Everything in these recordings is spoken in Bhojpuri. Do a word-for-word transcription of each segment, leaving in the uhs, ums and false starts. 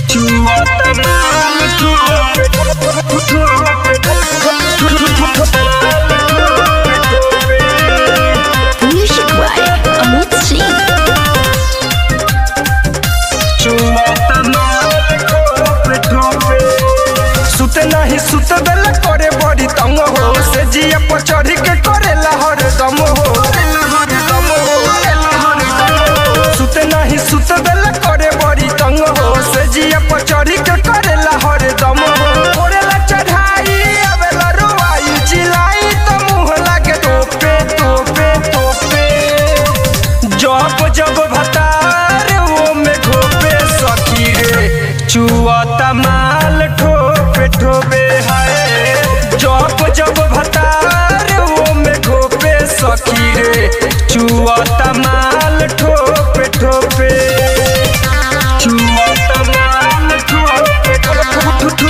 Music by Amit Singh. सुते नहीं सुत बेला करे बड़ी तंग हो से जिया पर चढ़ के करे लहर दम हो सुते नहीं सुत बेला करे बड़ी तंग हो से जिया पर चढ़ के करे लहर दम हो कोरेला चढ़ाई आवेला रुवाई चिल्लाई तो मुंह लागे तोपे तोपे तोपे जब जब भतार वो में ठोपे सखी रे चुआ तमाल ठोपे ठोपे हाय जब जब भतार वो में ठोपे सखी रे चुआ तमाल ठोपे ठोपे चुआ तमाल ठोपे ठोपे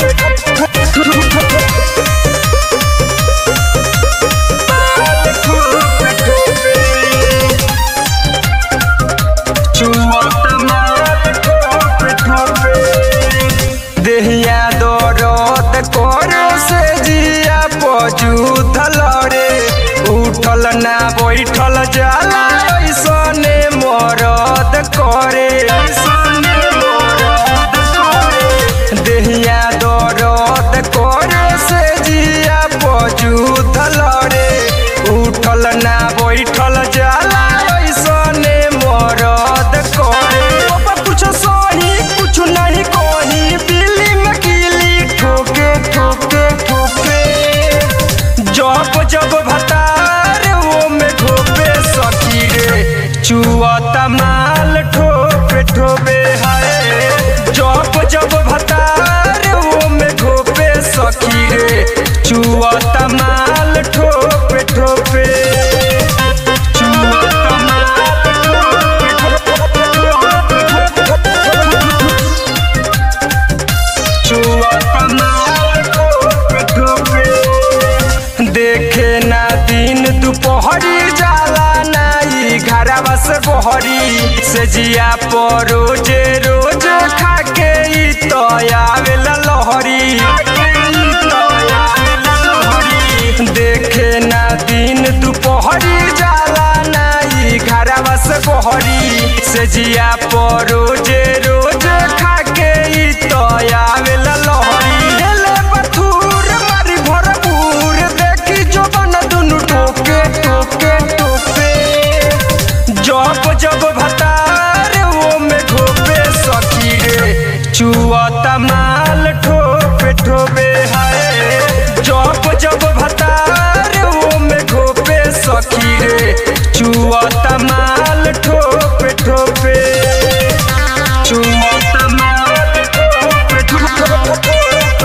देहिया दरद करे से जिया पजूधल रे उठल ना बैठल जाला ऐसने मरद करे देहिया दरद करे से जिया पजूधल रे उठल ना बैठल जाला ऐसने मरद करे कुछ सही कुछ नहीं कही बिल्ली में कीली ठोके ठोके ठोके जब जब भतार वो में ठोपे सखी रे चुआ तमाल ठोपे ठोपे हाय जब जब भतार वो में ठोपे सखी रे चुआ तमाल ठोपे ठोपे देखे ना दिन दोपहरी जाला नाई घरवा से बहरी से जिया पर रोजे रोज खाके ई तो आवेला लहरी देखे ना दिन दोपहरी जाला नाई घरवा से बहरी से जिया पर रोजे रोज खाके ई तो आवेला लहरी ले बथूर मारी भरपूर देखी जो बन दुनु ठोके ठोके ठोके जब जब भतार वो में ठोपे सखी रे चुआ तमाल ठोपे ठोपे हाय जब जब भतार वो में ठोपे सखी रे चुआ तमाल ठोपे ठोपे चुआ तमाल ठोपे ठोपे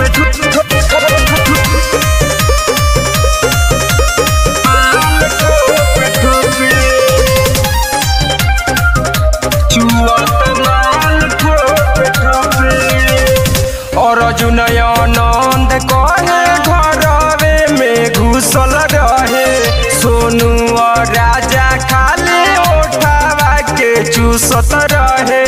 और जुनयानंद कहे घरवे में घुसल रहे सोनू और राजा खाली उठावा के चूसत रहे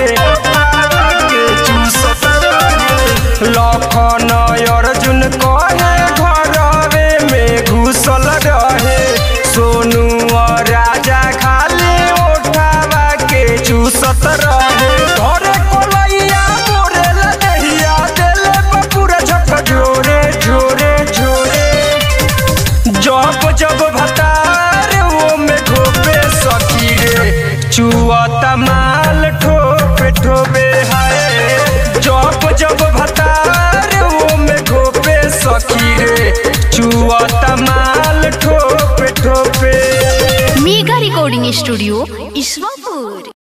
चूसत रहे लखन अर्जुन कहे घरवे में घुसल रहे सोनू और राजा खाली उठावा के चूसत रहे घरे कोलैया मोरेला दहिया देले पूरा झक झोरे झोरे झोरे जब जब भतार वो में ठोपे सखी रे चुआ तमाल ठोपे ठोपे हाय जब जब भतार वो में ठोपे सखी रे चुआ तमाल ठोपे ठोपे मेगा रिकॉर्डिंग स्टूडियो ईश्वरपुर।